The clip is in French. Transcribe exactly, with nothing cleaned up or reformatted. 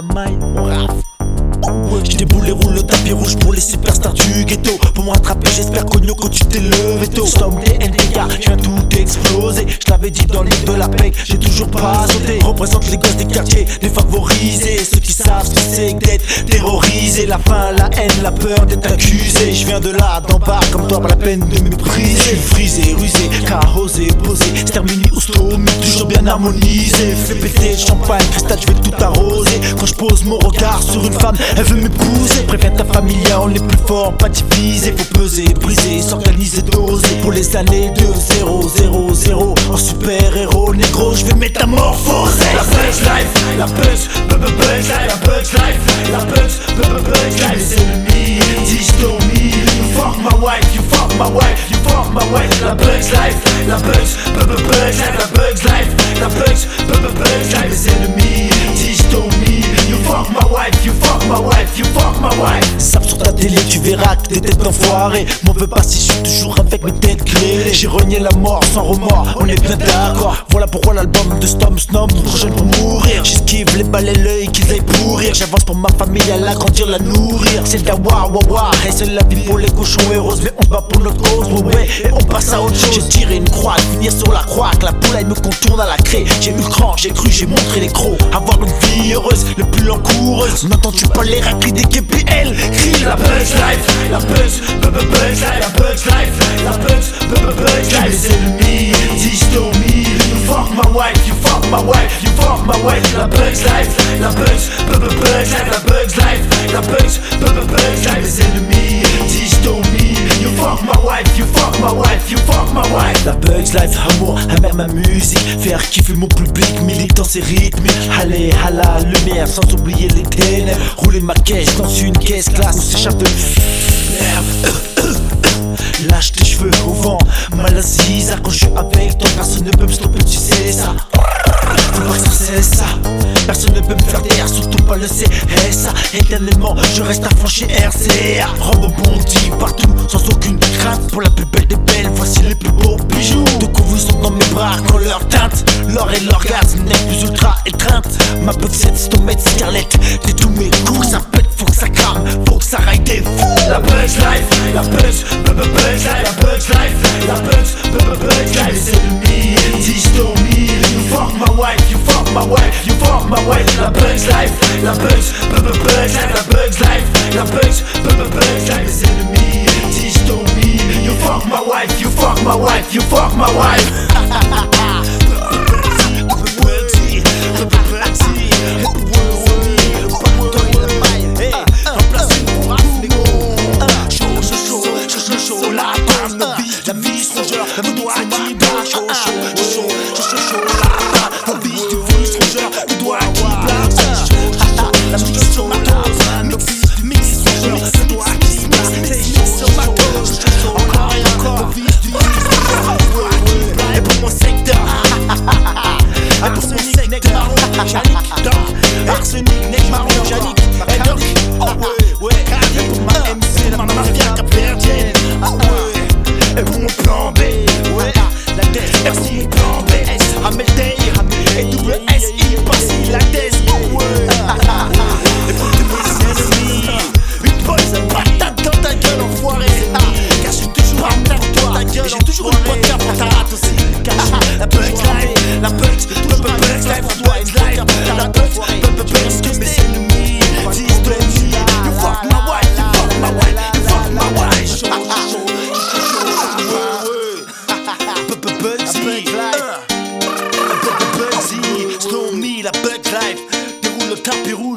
maille, on rafle. J'ai déboulé, roule le tapis rouge pour les superstars du ghetto. Pour me rattraper, j'espère qu'Ogno quand tu t'es levé tôt. Somme des N D K, je viens tout exploser. Je l'avais dit dans l'île de la P E C, j'ai toujours pas sauté. Représente les gosses des quartiers défavorisés, ceux qui savent ce que c'est que d'être terrorisé. La faim, la haine, la peur d'être accusé. Je viens de là, d'en bas, comme toi, pas la peine de mépriser. Je suis frisé, rusé, carosé, posé, stermini ou stomy, toujours bien harmonisé. Fais péter le champagne, cristal, je vais tout arroser. Quand je pose mon regard sur une femme, elle veut m'épouser. Préviens ta famille, on est plus fort, pas divisé. Faut peser, briser, s'organiser, doser. Pour les années de zéro zéro zéro, en super héros négro, je vais métamorphoser. La Bugs Life, la Bugs, Bugs Life, la Bugs Life, la Bugs, Bugs Life. Les ennemis disent to me, you fuck my wife, you fuck my wife, you fuck my wife. La Bugs Life, la Bugs, Bugs Life, la Bugs Life, la Bugs, Bugs Life. Les ennemis disent to me, you fuck my wife, you fuck my wife, you fuck my wife. Sape sur ta télé, tu verras que t'es tête d'enfoiré. M'en veux pas si je suis toujours avec mes têtes clés. J'ai renié la mort sans remords, on est bien d'accord. Voilà pourquoi l'album de Stom Snom, trop jeune pour mourir. J'esquive les balais l'œil qu'ils aillent pourrir. J'avance pour ma famille, à l'agrandir, la nourrir. C'est le dawa, wawa, et c'est la vie pour les cochons et roses. Mais on bat pour notre cause, ouais, ouais, et on passe à autre chose. J'ai tiré une croix, finir sur la croix, que la poulaille me contourne à la craie. J'ai eu le cran, j'ai cru, j'ai montré les crocs. Avoir une vie heureuse, le plus encoureuse. N'entends-tu pas les raclis des K P L? Crie la Bugs Life, la Bugs, Bugs Life, la Bugs Life, la Bugs, Bugs Life. Les ennemis disent to me, you fuck my wife, you fuck my wife, you fuck my wife. La Bugs Life, la Bugs, Bugs Life, la Bugs Life, la Bugs, Bugs Life. Les ennemis disent to me, you fuck my wife, you fuck my wife, you fuck my wife. La Bugs Life, amour, amer ma musique, faire kiffer mon public, militant c'est rythmique. Allez, à la lumière, sans oublier les ténèbres. Rouler ma caisse dans une caisse classe où s'échappe de merde. Lâche tes cheveux au vent, Malaziza. Quand je suis avec toi, personne ne peut me stopper, tu sais ça. Faut pas que c'est ça, personne ne peut me faire taire, surtout pas le C S A. Éternellement, je reste affranchi R C A. Rebondis partout, sans aucune crainte. Pour la plus belle des belles, voici les plus beaux bijoux. De coups vous sont dans mes bras quand leur teinte, l'or et l'orgasme n'est plus ultra étreinte. Ma bugsette, stomette, Scarlett, t'es tous mes coups. Ça pète, faut que ça crame, faut que ça raille des fous. La Bugs Life, la Bugs, Bugs Life, la Bugs Life, la Bugs, Bugs Life. Les ennemis disent to me, you fuck my wife, you fuck my wife, you fuck my wife. La Bugs Life, la Bugs, Bugs Life, la Bugs Life, la Bugs, Bugs Life. Les ennemis disent to me, you fuck my wife, you fuck my wife, you fuck my wife. La vie se rongeur, la doigt qui bat, chaud, chaud, chaud, chaud, chaud, la vie du vice rongeur, le doigt qui bat, la vie sur ma dose, mix, mix rongeur, le doigt qui bat, c'est mix sur ma dose, encore et encore, la vie du vice rongeur, et pour mon secteur, et pour mon secteur, Yannick, Doc, Arsenic, Neck Marron, Yannick, et Doc, oh ouais, ouais, et pour ma M C, la mafia capverdienne, ah ouais. Et pour mon plan B, ouais, la D S, merci, plan B, S, Hamel Day, et double S, I, passi, la D S, oh ouais. Et pour tous mes ennemis, une bonne patate dans ta gueule, enfoiré. Car je suis toujours un merde dans ta gueule, j'ai toujours une bonne carte pour ta rate aussi. La Bugs Life, la Bugs, le Bugs Life, la Bugs Life, la Bugs, le Bugs Life, que mes ennemis disent de me, you fuck my wife, you fuck my wife, you fuck my wife. Bugsy, Stormy, la Bugs Life, déroule le tapis rouge.